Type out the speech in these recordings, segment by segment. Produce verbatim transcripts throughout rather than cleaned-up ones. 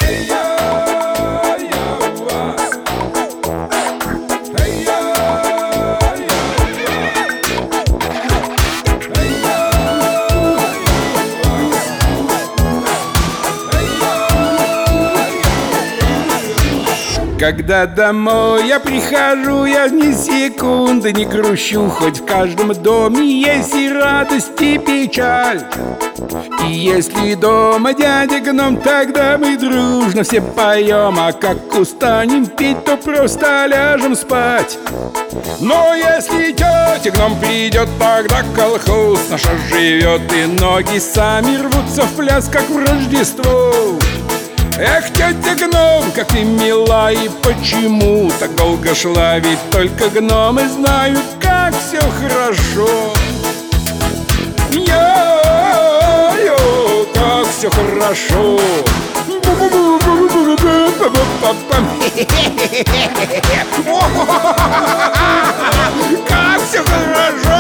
Когда домой я прихожу, я ни секунды не грущу, хоть в каждом доме есть и радость, и печаль. И если дома дядя гном, тогда мы дружно все поем, а как устанем петь, то просто ляжем спать. Но если тетя гном придет, тогда колхоз наш оживет, и ноги сами рвутся в пляс, как в Рождество. Эх, тетя гном, как ты мила, и почему так долго шла? Ведь только гномы знают, как все хорошо. Я-я, как все хорошо. Как все хорошо.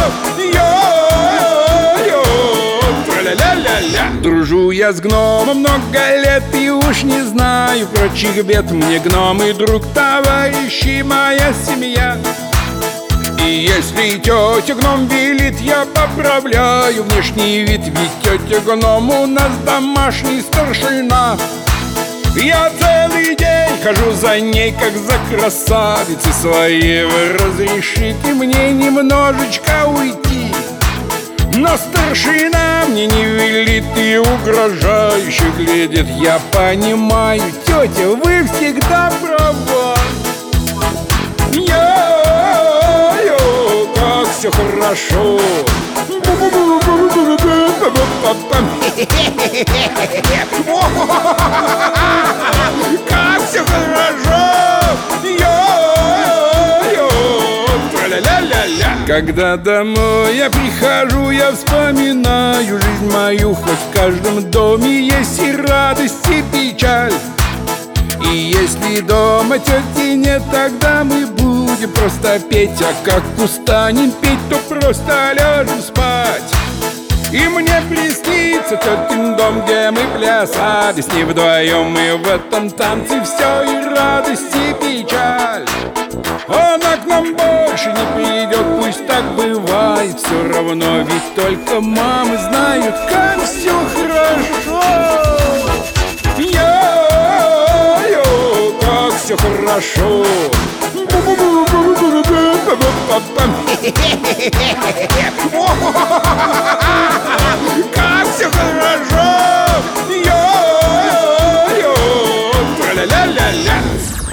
Дружу я с гномом много лет, и уж не знаю прочих бед. Мне гном и друг, товарищи, моя семья. И если тетя гном велит, я поправляю внешний вид, ведь тетя гном у нас домашний старшина. Я целый день хожу за ней, как за красавицей своей. Вы разрешите мне немножечко уйти? Но старшина мне не велит и угрожающе глядит. Я понимаю, тетя, вы всегда права. Я-я, как все хорошо. Как все хорошо. Когда домой я прихожу, я вспоминаю жизнь мою, хоть в каждом доме есть и радость, и печаль. И если дома тети нет, тогда мы будем просто петь, а как устанем петь, то просто ляжем спать. И мне приснится тетин дом, где мы плясали с ней вдвоем, и в этом танце все и радость, и печаль. Она к нам больше не придет, пусть так бывает, все равно, ведь только мамы знают, как все хорошо. Я-я, как все хорошо. Как все хорошо. Я-я, тра-ля-ля-ля-ля.